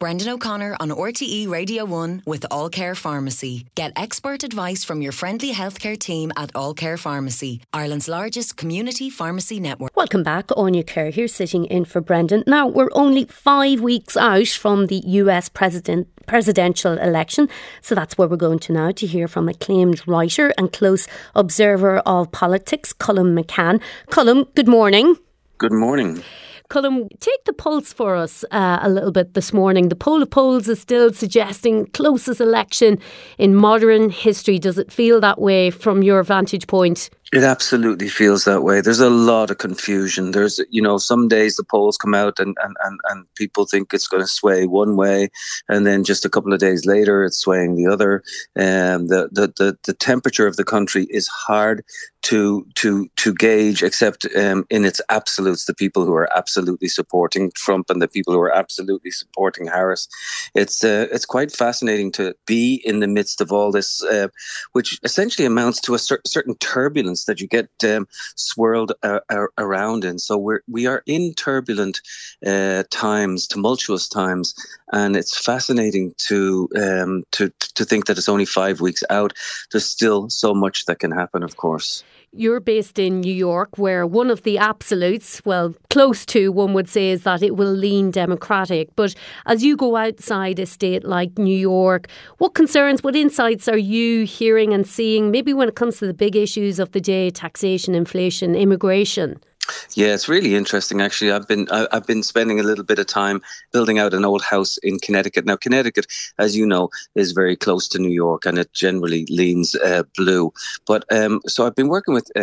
Brendan O'Connor on RTE Radio 1 with All Care Pharmacy. Get expert advice from your friendly healthcare team at All Care Pharmacy, Ireland's largest community pharmacy network. Welcome back, Anya Kerr here, sitting in for Brendan. Now, we're only 5 weeks out from the US presidential election, so that's where we're going to now to hear from acclaimed writer and close observer of politics, Colm McCann. Colm, good morning. Good morning. Colm, take the pulse for us a little bit this morning. The poll of polls is still suggesting closest election in modern history. Does it feel that way from your vantage point? It absolutely feels that way. There's a lot of confusion. There's, some days the polls come out and people think it's going to sway one way, and then just a couple of days later it's swaying the other. The temperature of the country is hard to gauge, except in its absolutes. The people who are absolutely supporting Trump and the people who are absolutely supporting Harris. It's quite fascinating to be in the midst of all this, which essentially amounts to a certain turbulence that you get swirled around in. So we are in turbulent times, tumultuous times, and it's fascinating to think that it's only 5 weeks out. There's still so much that can happen, of course. You're based in New York, where one of the absolutes, well, close to, one would say, is that it will lean Democratic. But as you go outside a state like New York, what concerns, what insights are you hearing and seeing, maybe when it comes to the big issues of the day, taxation, inflation, immigration? Yeah, it's really interesting. Actually, I've been spending a little bit of time building out an old house in Connecticut. Now, Connecticut, as you know, is very close to New York, and it generally leans blue. But so I've been working with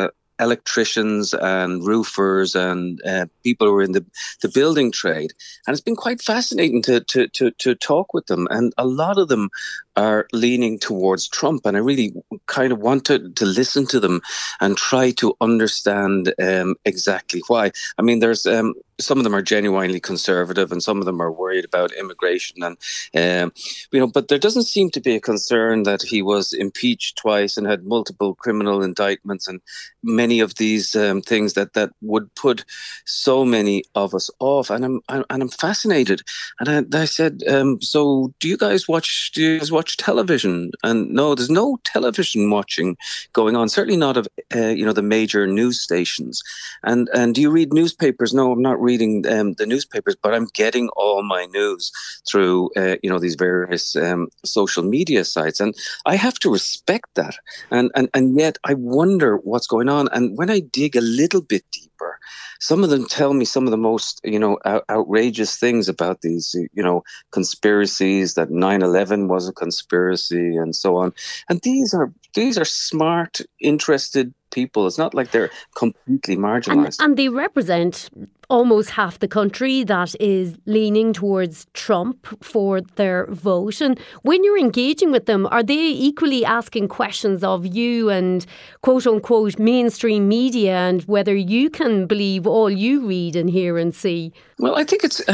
electricians and roofers and people who are in the building trade, and it's been quite fascinating to talk with them. And a lot of them are leaning towards Trump, and I really kind of want to listen to them and try to understand exactly why. I mean, there's some of them are genuinely conservative, and some of them are worried about immigration, and but there doesn't seem to be a concern that he was impeached twice and had multiple criminal indictments, and many of these things that would put so many of us off. And I'm fascinated. And I said, so do you guys watch television? And no, there's no television watching going on. Certainly not of the major news stations. And do you read newspapers? No, I'm not reading the newspapers, but I'm getting all my news through these various social media sites, and I have to respect that. And yet I wonder what's going on. And when I dig a little bit deeper, some of them tell me some of the most, outrageous things about these, conspiracies, that 9/11 was a conspiracy and so on. And these are smart, interested people. It's not like they're completely marginalised. And they represent almost half the country that is leaning towards Trump for their vote. And when you're engaging with them, are they equally asking questions of you and quote unquote mainstream media, and whether you can believe all you read and hear and see? Well, I think it's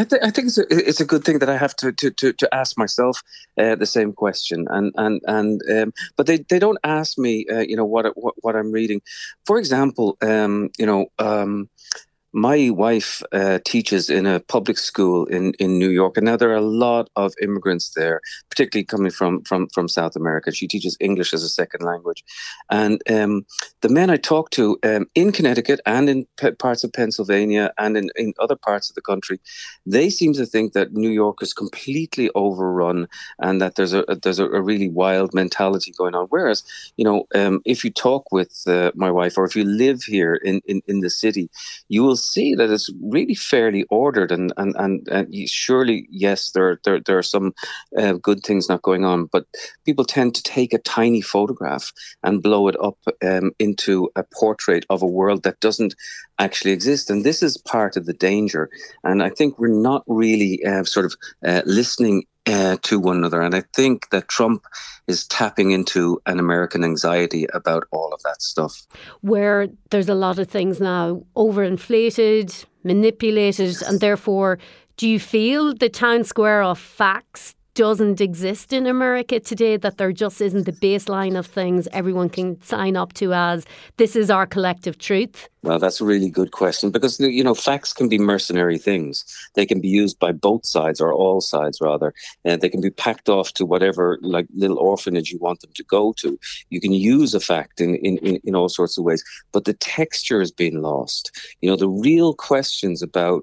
a good thing that I have to ask myself the same question, but they don't ask me what I'm reading. For example, my wife teaches in a public school in New York, and now there are a lot of immigrants there, particularly coming from South America. She teaches English as a second language. And the men I talk to in Connecticut and in parts of Pennsylvania and in other parts of the country, they seem to think that New York is completely overrun and that there's a really wild mentality going on. Whereas, if you talk with my wife, or if you live here in the city, you will see that it's really fairly ordered, and surely, yes, there are some good things not going on, but people tend to take a tiny photograph and blow it up into a portrait of a world that doesn't actually exist, and this is part of the danger. And I think we're not really listening to one another. And I think that Trump is tapping into an American anxiety about all of that stuff. Where there's a lot of things now overinflated, manipulated, and therefore, do you feel the town square of facts doesn't exist in America today, that there just isn't the baseline of things everyone can sign up to as this is our collective truth? Well, that's a really good question because, facts can be mercenary things. They can be used by both sides or all sides, rather. And they can be packed off to whatever like little orphanage you want them to go to. You can use a fact in all sorts of ways, but the texture has been lost. The real questions about,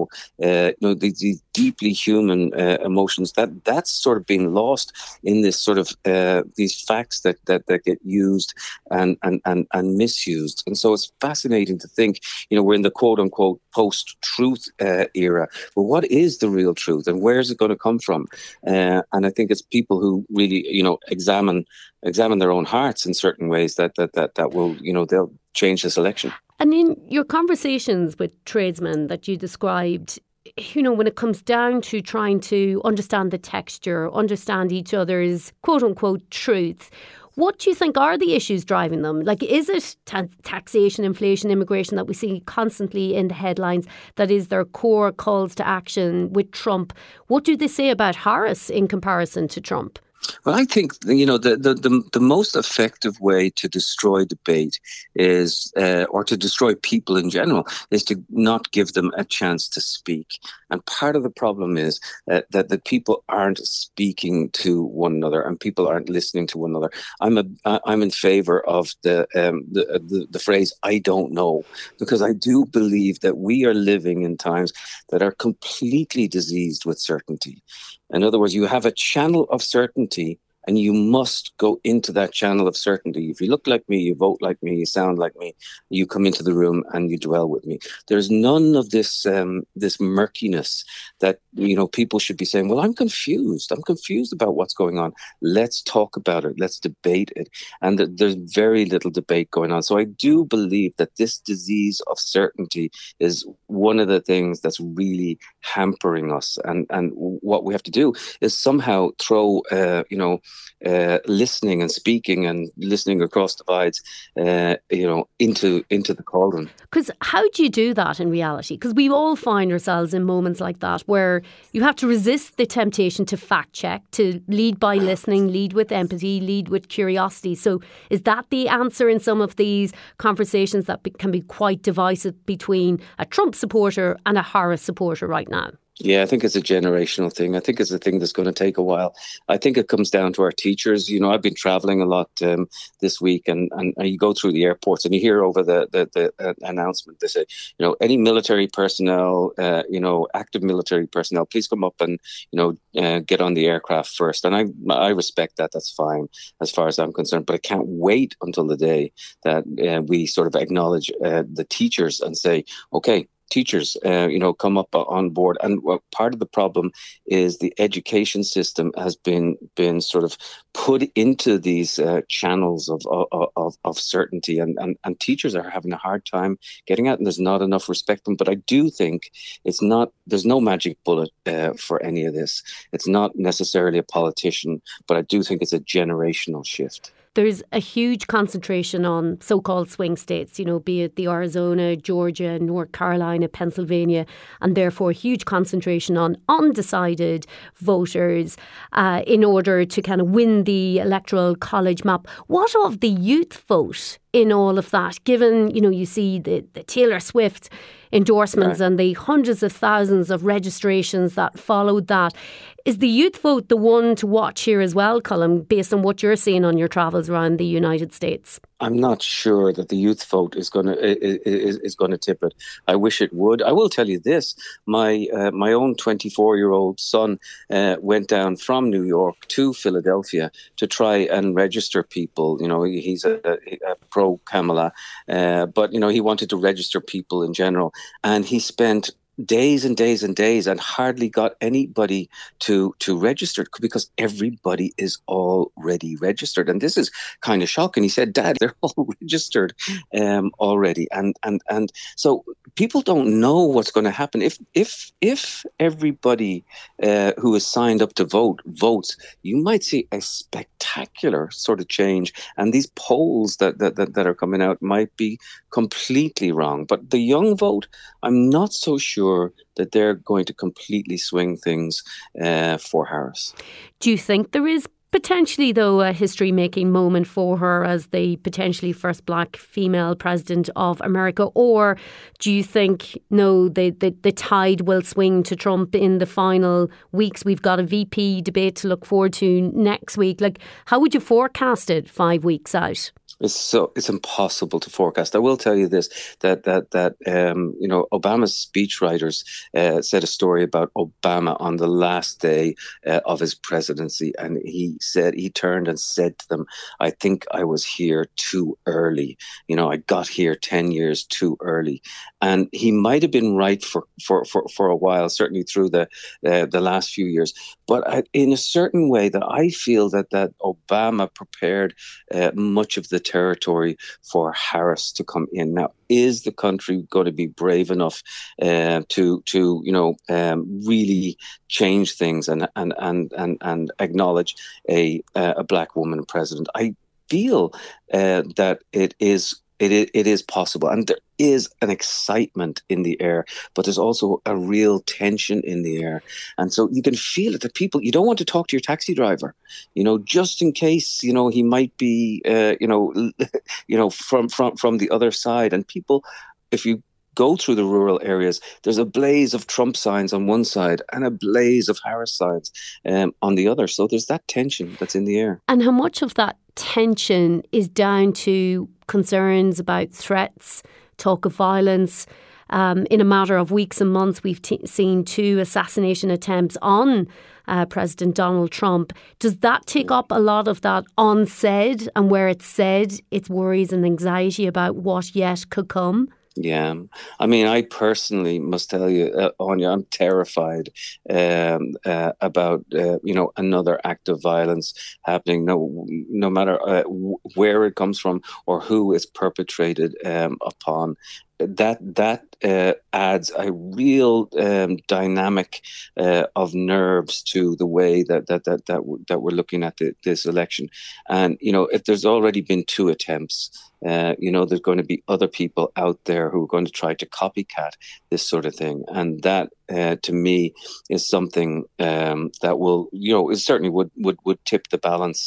these deeply human emotions, that's sort of been lost in this sort of these facts that get used and misused. And so it's fascinating to think, we're in the quote unquote post-truth era. But what is the real truth and where is it going to come from? And I think it's people who really, examine their own hearts in certain ways that will, they'll change this election. And in your conversations with tradesmen that you described, when it comes down to trying to understand the texture, understand each other's quote unquote truth, what do you think are the issues driving them? Like, is it taxation, inflation, immigration that we see constantly in the headlines that is their core calls to action with Trump? What do they say about Harris in comparison to Trump? Well, I think, the most effective way to destroy debate is, or to destroy people in general, is to not give them a chance to speak. And part of the problem is that the people aren't speaking to one another and people aren't listening to one another. I'm in favor of the phrase, I don't know, because I do believe that we are living in times that are completely diseased with certainty. In other words, you have a channel of certainty and you must go into that channel of certainty. If you look like me, you vote like me, you sound like me, you come into the room and you dwell with me. There's none of this this murkiness that, people should be saying, well, I'm confused about what's going on. Let's talk about it. Let's debate it. And there's very little debate going on. So I do believe that this disease of certainty is one of the things that's really hampering us. And what we have to do is somehow throw, listening and speaking and listening across divides, into the cauldron. Because how do you do that in reality? Because we all find ourselves in moments like that where you have to resist the temptation to fact check, to lead by listening, lead with empathy, lead with curiosity. So is that the answer in some of these conversations that can be quite divisive between a Trump supporter and a Harris supporter right now? Yeah, I think it's a generational thing. I think it's a thing that's going to take a while. I think it comes down to our teachers. I've been traveling a lot this week, and you go through the airports and you hear over the announcement, they say, any military personnel, active military personnel, please come up and, get on the aircraft first. And I respect that. That's fine as far as I'm concerned. But I can't wait until the day that we sort of acknowledge the teachers and say, okay, teachers, come up on board. And part of the problem is the education system has been sort of put into these channels of certainty, and teachers are having a hard time getting out, and there's not enough respect for them. But I do think there's no magic bullet for any of this. It's not necessarily a politician, but I do think it's a generational shift. There's a huge concentration on so-called swing states, be it the Arizona, Georgia, North Carolina, Pennsylvania, and therefore a huge concentration on undecided voters in order to kind of win the electoral college map. What of the youth vote in all of that, given, you see the Taylor Swift endorsements and the hundreds of thousands of registrations that followed that? Is the youth vote the one to watch here as well, Colm, based on what you're seeing on your travels around the United States? I'm not sure that the youth vote is going to tip it. I wish it would. I will tell you this: my own 24-year-old son went down from New York to Philadelphia to try and register people. He's a pro Kamala, but he wanted to register people in general, and he spent days and days and days and hardly got anybody to register because everybody is already registered. And this is kind of shocking. He said, Dad, they're all registered already. And so people don't know what's going to happen. If everybody who is signed up to votes, you might see a spectacular sort of change. And these polls that are coming out might be completely wrong. But the young vote, I'm not so sure that they're going to completely swing things for Harris. Do you think there is potentially, though, a history-making moment for her as the potentially first black female president of America? Or do you think, no, the tide will swing to Trump in the final weeks? We've got a VP debate to look forward to next week. Like, how would you forecast it 5 weeks out? It's impossible to forecast. I will tell you this, that Obama's speechwriters said a story about Obama on the last day of his presidency, and he turned and said to them, "I think I was here too early. I got here 10 years too early." And he might have been right for a while, certainly through the last few years. But in a certain way, that I feel that Obama prepared much of the territory for Harris to come in. Now, is the country going to be brave enough to really change things and acknowledge a black woman president? I feel that it is possible, and there is an excitement in the air, but there's also a real tension in the air, and so you can feel it. The people, you don't want to talk to your taxi driver, just in case he might be from the other side. And people, if you go through the rural areas, there's a blaze of Trump signs on one side and a blaze of Harris signs on the other. So there's that tension that's in the air. And how much of that tension is down to concerns about threats, talk of violence? In a matter of weeks and months, we've seen 2 assassination attempts on President Donald Trump. Does that take up a lot of that unsaid, and where it's said, it's worries and anxiety about what yet could come? Yeah, I mean, I personally must tell you, Anya, I'm terrified about another act of violence happening. No matter where it comes from or who is perpetrated upon. That adds a real dynamic of nerves to the way that we're looking at this election. And if there's already been 2 attempts, there's going to be other people out there who are going to try to copycat this sort of thing, and that to me is something that will, it certainly would tip the balance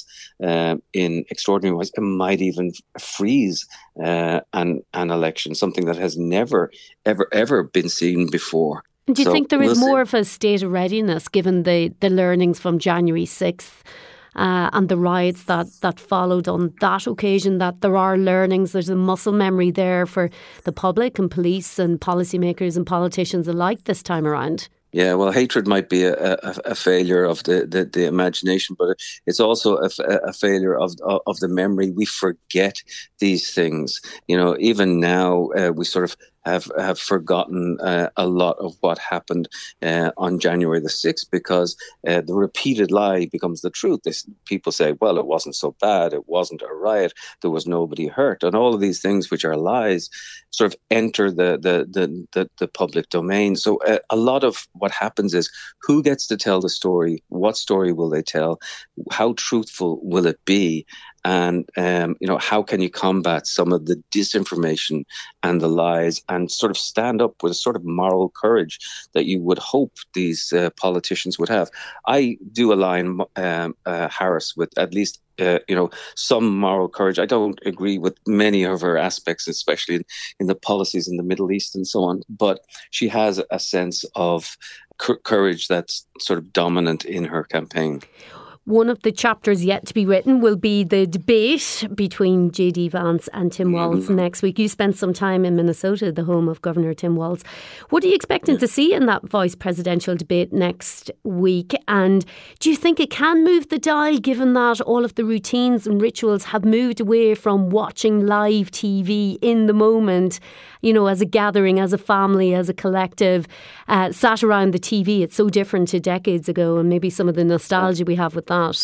in extraordinary ways. It might even freeze an election, something that has never, ever been seen before. Do you think there is more of a state of readiness, given the learnings from January 6th and the riots that followed on that occasion, that there are learnings, there's a muscle memory there for the public and police and policymakers and politicians alike this time around? Yeah, well, hatred might be a failure of the imagination, but it's also a failure of the memory. We forget these things. Even now, we sort of have forgotten a lot of what happened on January the 6th, because the repeated lie becomes the truth. People say, well, it wasn't so bad. It wasn't a riot. There was nobody hurt. And all of these things, which are lies, sort of enter the public domain. So a lot of what happens is, who gets to tell the story? What story will they tell? How truthful will it be? And, how can you combat some of the disinformation and the lies and sort of stand up with a sort of moral courage that you would hope these politicians would have? I do align Harris with at least some moral courage. I don't agree with many of her aspects, especially in the policies in the Middle East and so on. But she has a sense of courage that's sort of dominant in her campaign. One of the chapters yet to be written will be the debate between J.D. Vance and Tim Walz next week. You spent some time in Minnesota, the home of Governor Tim Walz. What are you expecting to see in that vice presidential debate next week? And do you think it can move the dial, given that all of the routines and rituals have moved away from watching live TV in the moment, as a gathering, as a family, as a collective, sat around the TV? It's so different to decades ago, and maybe some of the nostalgia we have with that.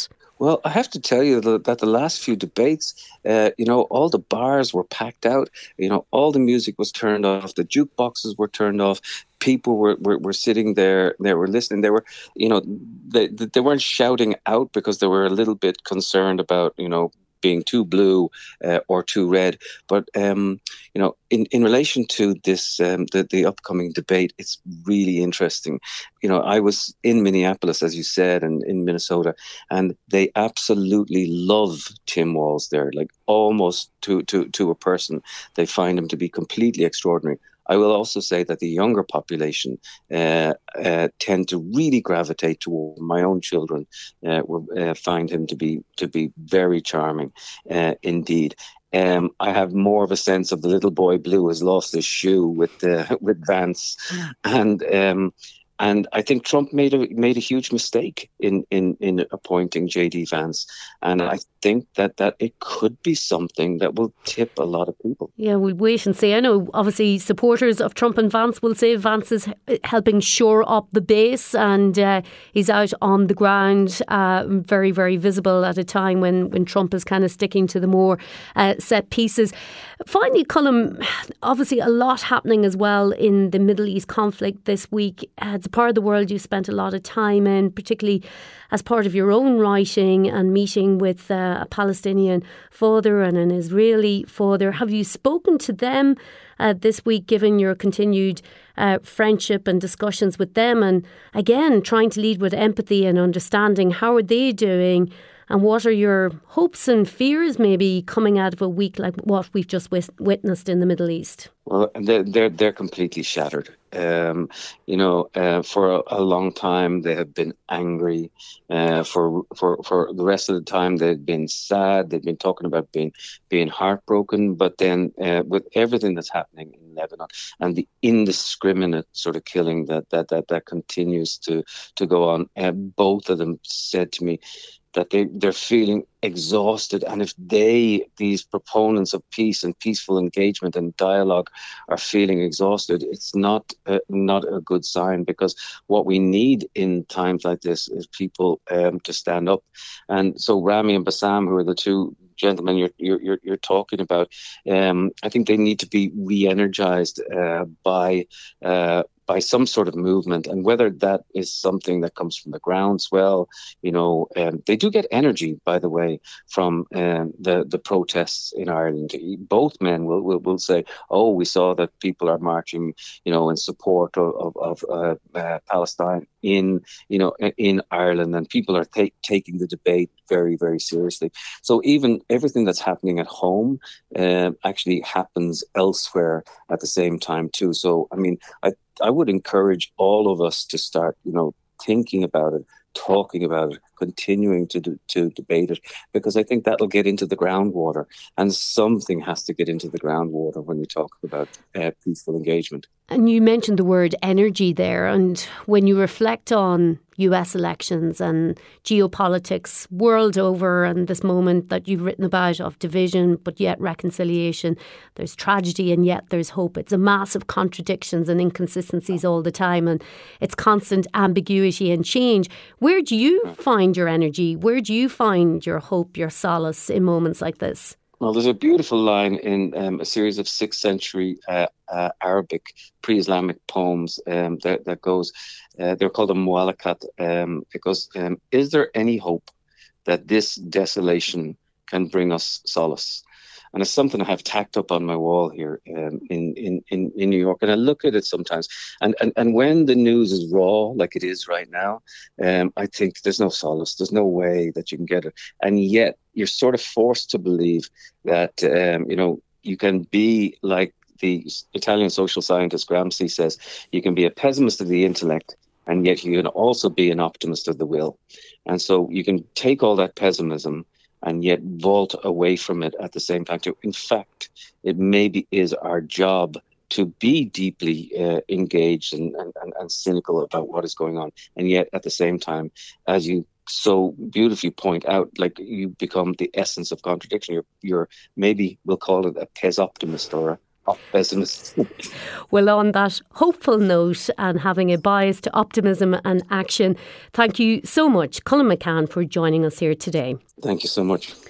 Well, I have to tell you that the last few debates, all the bars were packed out. All the music was turned off. The jukeboxes were turned off. People were sitting there. They were listening. They were, they weren't shouting out because they were a little bit concerned about, being too blue or too red. But in relation to this, the upcoming debate, it's really interesting. I was in Minneapolis, as you said, and in Minnesota, and they absolutely love Tim Walz there, like almost to a person. They find him to be completely extraordinary. I will also say that the younger population tend to really gravitate toward my own children. Find him to be very charming, indeed. I have more of a sense of the little boy blue has lost his shoe with Vance, and I think Trump made a huge mistake in appointing JD Vance, and I think that it could be something that will tip a lot of people. Yeah, we'll wait and see. I know obviously supporters of Trump and Vance will say Vance is helping shore up the base, and he's out on the ground, very, very visible at a time when Trump is kind of sticking to the more set pieces. Finally, Colm, obviously a lot happening as well in the Middle East conflict this week. It's a part of the world you spent a lot of time in, particularly as part of your own writing and meeting with a Palestinian father and an Israeli father. Have you spoken to them this week, given your continued friendship and discussions with them? And again, trying to lead with empathy and understanding, how are they doing? And what are your hopes and fears maybe coming out of a week like what we've just witnessed in the Middle East? Well, they're completely shattered. For a long time they have been angry. For the rest of the time they've been sad. They've been talking about being heartbroken. But then with everything that's happening in Lebanon and the indiscriminate sort of killing that continues to go on, both of them said to me that they're feeling exhausted, and if these proponents of peace and peaceful engagement and dialogue are feeling exhausted, it's not a good sign, because what we need in times like this is people to stand up. And so Rami and Bassam, who are the two gentlemen you're talking about, I think they need to be re-energized by some sort of movement, and whether that is something that comes from the groundswell, they do get energy, by the way, from the protests in Ireland. Both men will say, "Oh, we saw that people are marching, in support of Palestine in Ireland, and people are taking the debate very, very seriously." So even everything that's happening at home actually happens elsewhere at the same time too. So I mean, I would encourage all of us to start, thinking about it, talking about it, continuing to debate it, because I think that'll get into the groundwater, and something has to get into the groundwater when we talk about peaceful engagement. And you mentioned the word energy there, and when you reflect on US elections and geopolitics world over, and this moment that you've written about of division but yet reconciliation, there's tragedy and yet there's hope. It's a massive contradictions and inconsistencies all the time, and it's constant ambiguity and change. Where do you find your energy? Where do you find your hope, your solace in moments like this? Well, there's a beautiful line in a series of 6th century Arabic pre-Islamic poems that goes, they're called the Mu'allaqat. It goes, "Is there any hope that this desolation can bring us solace?" And it's something I have tacked up on my wall here in New York. And I look at it sometimes. And when the news is raw, like it is right now, I think there's no solace. There's no way that you can get it. And yet you're sort of forced to believe that, you can be like the Italian social scientist Gramsci says, you can be a pessimist of the intellect, and yet you can also be an optimist of the will. And so you can take all that pessimism and yet vault away from it at the same time. In fact, it maybe is our job to be deeply engaged and cynical about what is going on. And yet at the same time, as you so beautifully point out, like, you become the essence of contradiction. You're maybe we'll call it a pes optimist or pessimist. Well, on that hopeful note and having a bias to optimism and action, thank you so much, Colin McCann, for joining us here today. Thank you so much.